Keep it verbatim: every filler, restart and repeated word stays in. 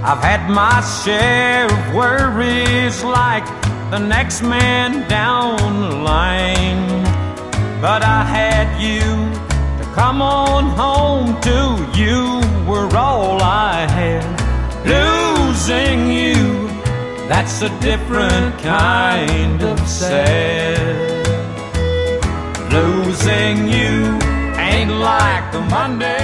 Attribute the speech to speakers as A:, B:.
A: I've had my share of worries like the next man down the line, but I had you to come on home to. You were all I had. Losing you, that's a different kind of sad. Losing you ain't like the Monday